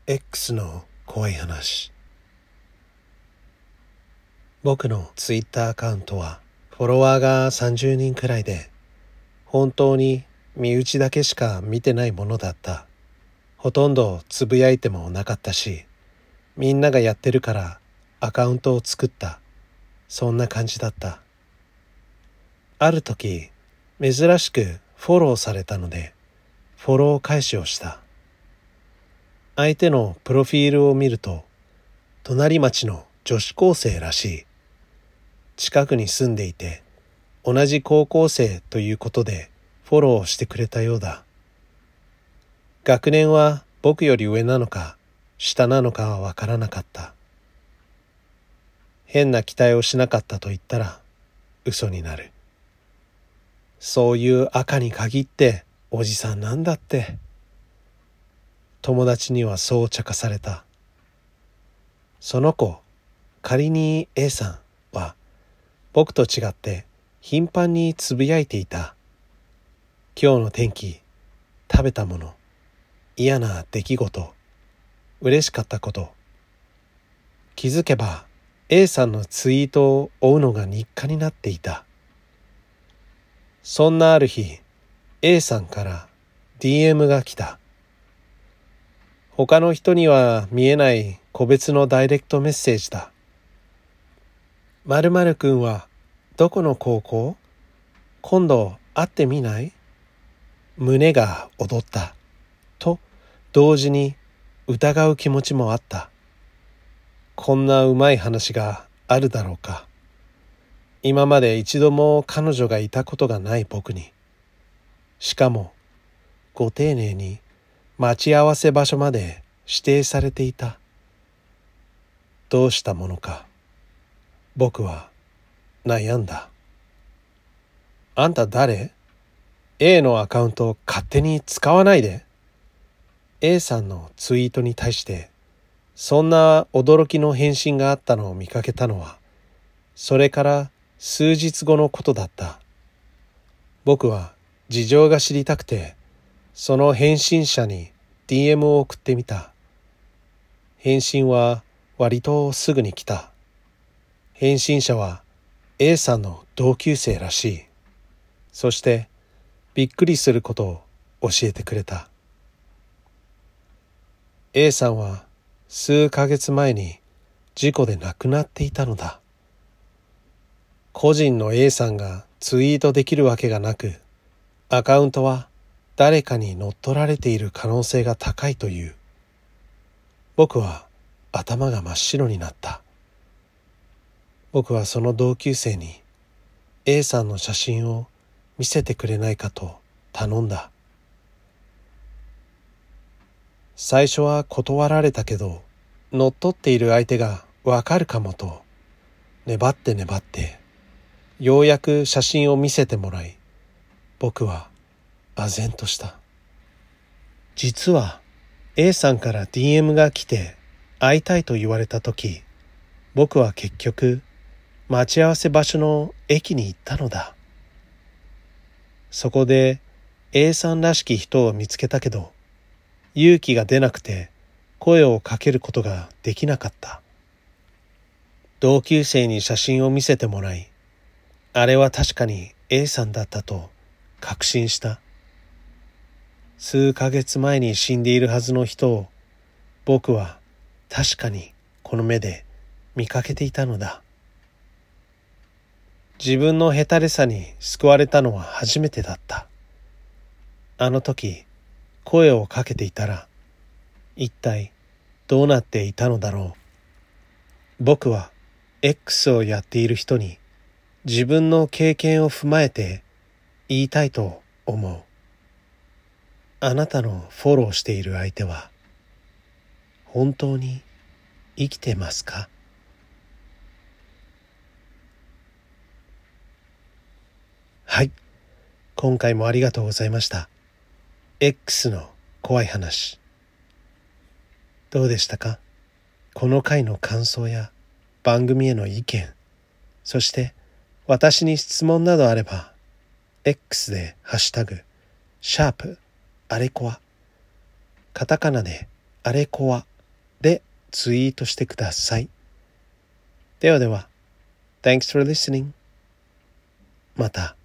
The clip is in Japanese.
X の怖い話。僕のツイッターアカウントはフォロワーが30人くらいで、本当に身内だけしか見てないものだった。ほとんどつぶやいてもなかったし、みんながやってるからアカウントを作った。そんな感じだった。ある時、珍しくフォローされたので、フォロー返しをした。相手のプロフィールを見ると、隣町の女子高生らしい。近くに住んでいて、同じ高校生ということでフォローしてくれたようだ。学年は僕より上なのか下なのかはわからなかった。変な期待をしなかったと言ったら嘘になる。そういう赤に限っておじさんなんだって。友達にはそう茶化された。その子、仮に A さんは僕と違って頻繁につぶやいていた。今日の天気、食べたもの、嫌な出来事、嬉しかったこと。気づけば A さんのツイートを追うのが日課になっていた。そんなある日、A さんから DM が来た。他の人には見えない個別のダイレクトメッセージだ。〇〇くんはどこの高校？今度会ってみない？胸が躍った。と同時に疑う気持ちもあった。こんなうまい話があるだろうか。今まで一度も彼女がいたことがない僕に。しかもご丁寧に待ち合わせ場所まで指定されていた。どうしたものか。僕は悩んだ。あんた誰？ A のアカウントを勝手に使わないで。A さんのツイートに対してそんな驚きの返信があったのを見かけたのは、それから数日後のことだった。僕は事情が知りたくて、その返信者に DM を送ってみた。返信は割とすぐに来た。返信者は A さんの同級生らしい。そしてびっくりすることを教えてくれた。A さんは数ヶ月前に事故で亡くなっていたのだ。個人の A さんがツイートできるわけがなく、アカウントは誰かに乗っ取られている可能性が高いという。僕は頭が真っ白になった。僕はその同級生に A さんの写真を見せてくれないかと頼んだ。最初は断られたけど、乗っ取っている相手がわかるかもと、粘ってようやく写真を見せてもらい、僕は唖然とした。実は A さんから DM が来て会いたいと言われたとき、僕は結局待ち合わせ場所の駅に行ったのだ。そこで A さんらしき人を見つけたけど、勇気が出なくて声をかけることができなかった。同級生に写真を見せてもらい、あれは確かに A さんだったと確信した。数ヶ月前に死んでいるはずの人を僕は確かにこの目で見かけていたのだ。自分のヘタレさに救われたのは初めてだった。あの時声をかけていたら一体どうなっていたのだろう。僕は X をやっている人に自分の経験を踏まえて言いたいと思う。あなたのフォローしている相手は本当に生きてますか？はい、今回もありがとうございました。X の怖い話。どうでしたか？この回の感想や番組への意見、そして私に質問などあれば、X でハッシュタグ、#あれこわ、カタカナであれこわでツイートしてください。ではでは、Thanks for listening. また。